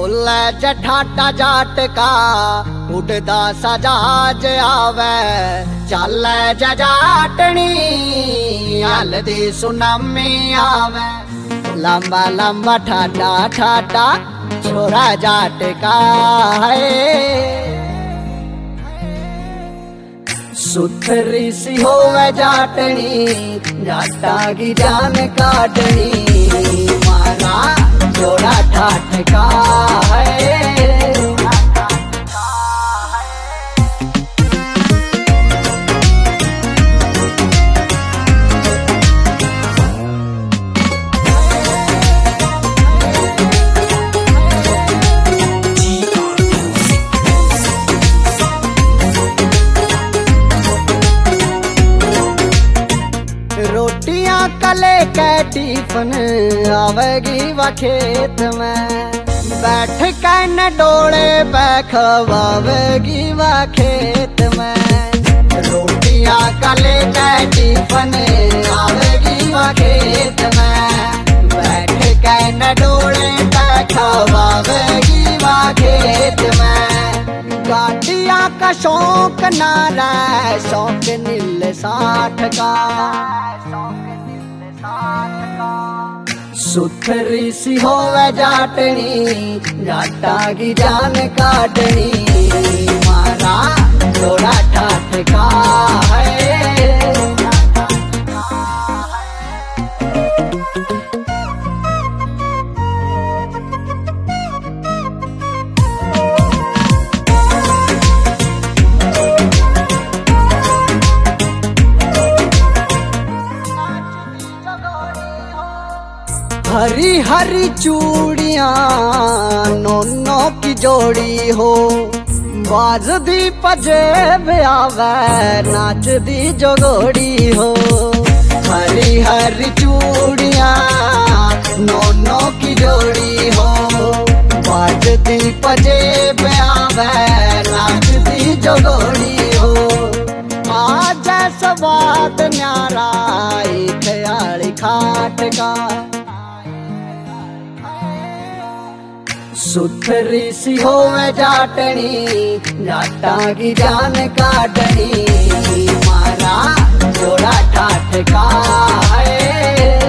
बोले जठाटा जाट का उड़दा सजाज आवे, चल जाटनी हल्दी सुनामी आवे। लंबा लंबा ठाटा ठाटा छोरा जाट का है, सुथरी सी होवे जाटनी जाटा की जान काटनी। मारा छोरा ठाठ का है। रोटियां कले के टिफन आवेगी व खेत में, बैठ के न डोले पे खवावेगी व खेत में। रोटियां कले के टिफन आवेगी व खेत में, बैठ के न डोले पे खवावेगी व खेत में। गाड़िया का शौक ना रहे, शौक नील साठ का। सुथरी सी होवे जाटनी जाटा की जान काटनी। मारा छोरा ठाठ का है। हरी हरी चूड़ियां नोनो की जोड़ी हो, बाज दी पजेब आवे नाच दी जोगोड़ी हो। हरी हरी चूड़ियां नोनो की जोड़ी हो, बाज दी पजेब आवे नाच दी जोगोड़ी हो। आज स्वाद न्यारा ख्याली खाट का, सुथरी सी होवे जाटनी जाटा की जान काटनी। मारा छोरा ठाठ का है।